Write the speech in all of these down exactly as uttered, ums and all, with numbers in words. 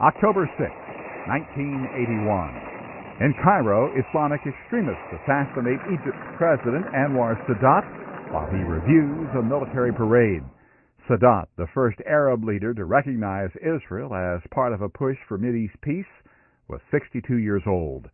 October sixth, nineteen eighty-one. In Cairo, Islamic extremists assassinate Egypt's President Anwar Sadat while he reviews a military parade. Sadat, the first Arab leader to recognize Israel as part of a push for Mideast peace, was sixty-two years old.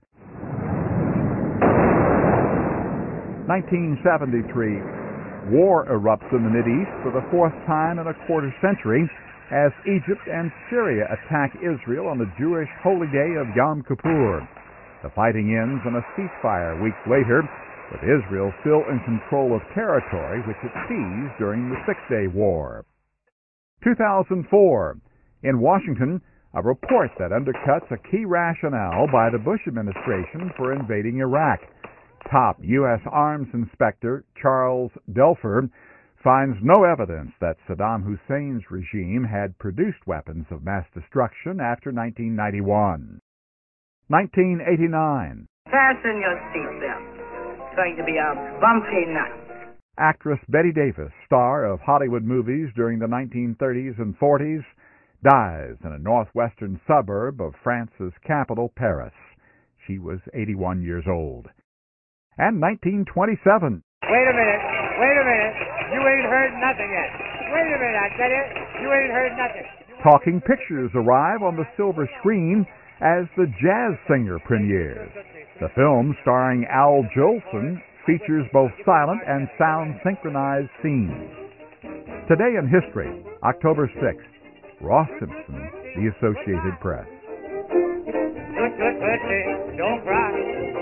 nineteen seventy-three. War erupts in the Mideast for the fourth time in a quarter century as Egypt and Syria attack Israel on the Jewish holy day of Yom Kippur. The fighting ends in a ceasefire weeks later, with Israel still in control of territory which it seized during the Six-Day War. two thousand four. In Washington, a report that undercuts a key rationale by the Bush administration for invading Iraq. Top U S Arms Inspector Charles Delfer finds no evidence that Saddam Hussein's regime had produced weapons of mass destruction after nineteen ninety-one. nineteen eighty-nine. Fasten your seatbelt. It's going to be a bumpy night. Actress Bette Davis, star of Hollywood movies during the nineteen thirties and forties, dies in a northwestern suburb of France's capital, Paris. She was eighty-one years old. And nineteen twenty-seven. Wait a minute, wait a minute. You ain't heard nothing yet. Wait a minute, I tell you, you ain't heard nothing. Talking pictures arrive on the silver screen as The Jazz Singer premieres. The film, starring Al Jolson, features both silent and sound synchronized scenes. Today in history, October sixth, Ross Simpson, The Associated Press. Good, good, good. Don't cry.